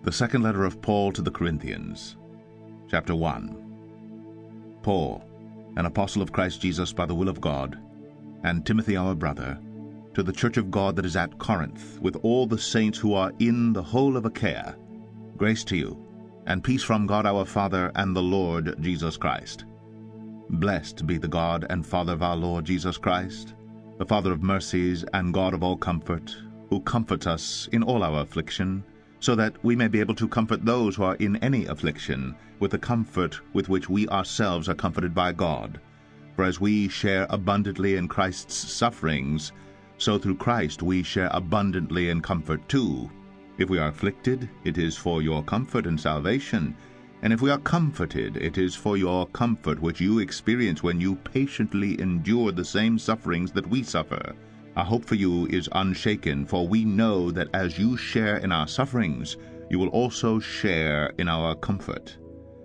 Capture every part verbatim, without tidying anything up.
The second letter of Paul to the Corinthians, chapter one. Paul, an apostle of Christ Jesus by the will of God, and Timothy our brother, to the church of God that is at Corinth, with all the saints who are in the whole of Achaia, grace to you, and peace from God our Father and the Lord Jesus Christ. Blessed be the God and Father of our Lord Jesus Christ, the Father of mercies and God of all comfort, who comforts us in all our affliction, so that we may be able to comfort those who are in any affliction with the comfort with which we ourselves are comforted by God. For as we share abundantly in Christ's sufferings, so through Christ we share abundantly in comfort too. If we are afflicted, it is for your comfort and salvation, and if we are comforted, it is for your comfort which you experience when you patiently endure the same sufferings that we suffer. Our hope for you is unshaken, for we know that as you share in our sufferings, you will also share in our comfort.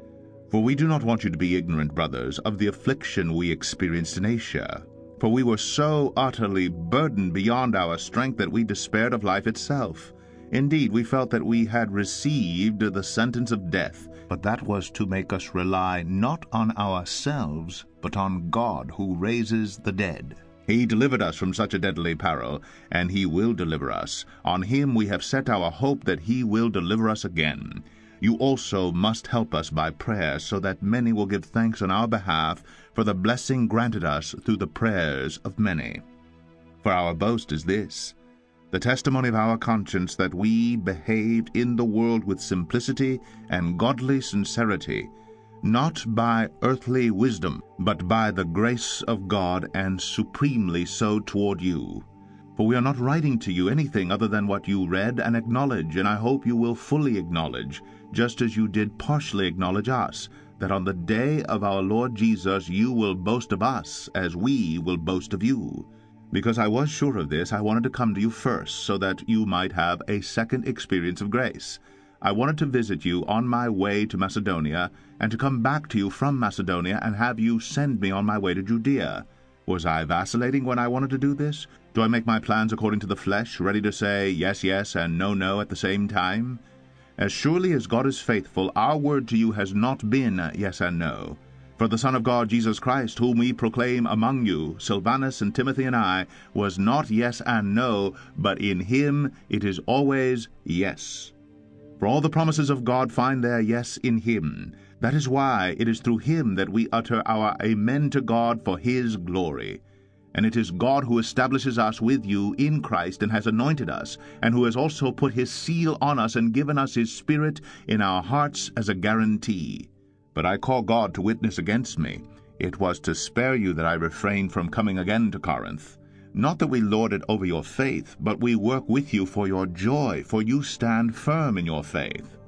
For we do not want you to be ignorant, brothers, of the affliction we experienced in Asia. For we were so utterly burdened beyond our strength that we despaired of life itself. Indeed, we felt that we had received the sentence of death, but that was to make us rely not on ourselves, but on God who raises the dead. He delivered us from such a deadly peril, and he will deliver us. On him we have set our hope that he will deliver us again. You also must help us by prayer, so that many will give thanks on our behalf for the blessing granted us through the prayers of many. For our boast is this, the testimony of our conscience, that we behaved in the world with simplicity and godly sincerity, not by earthly wisdom, but by the grace of God, and supremely so toward you. For we are not writing to you anything other than what you read and acknowledge, and I hope you will fully acknowledge, just as you did partially acknowledge us, that on the day of our Lord Jesus you will boast of us, as we will boast of you. Because I was sure of this, I wanted to come to you first, so that you might have a second experience of grace. I wanted to visit you on my way to Macedonia, and to come back to you from Macedonia and have you send me on my way to Judea. Was I vacillating when I wanted to do this? Do I make my plans according to the flesh, ready to say yes, yes, and no, no at the same time? As surely as God is faithful, our word to you has not been yes and no. For the Son of God, Jesus Christ, whom we proclaim among you, Silvanus and Timothy and I, was not yes and no, but in him it is always yes. For all the promises of God find their yes in him. That is why it is through him that we utter our amen to God for his glory. And it is God who establishes us with you in Christ and has anointed us, and who has also put his seal on us and given us his Spirit in our hearts as a guarantee. But I call God to witness against me. It was to spare you that I refrained from coming again to Corinth. Not that we lord it over your faith, but we work with you for your joy, for you stand firm in your faith.